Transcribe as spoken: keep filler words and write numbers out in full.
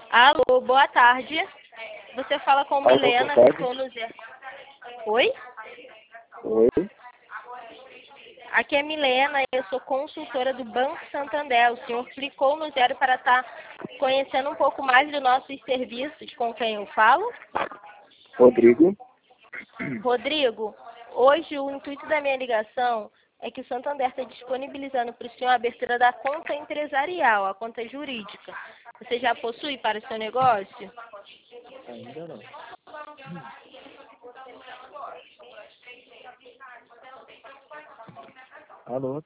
Alô, boa tarde. Você fala com Alô, Milena, boa que tarde. estou no zero. Oi? Oi? Aqui é Milena, eu sou consultora do Banco Santander. O senhor clicou no zero para estar conhecendo um pouco mais dos nossos serviços. Com quem eu falo? Rodrigo. Rodrigo, hoje o intuito da minha ligação é que o Santander está disponibilizando para o senhor a abertura da conta empresarial, a conta jurídica. Você já possui para o seu negócio? Ainda não. Alô?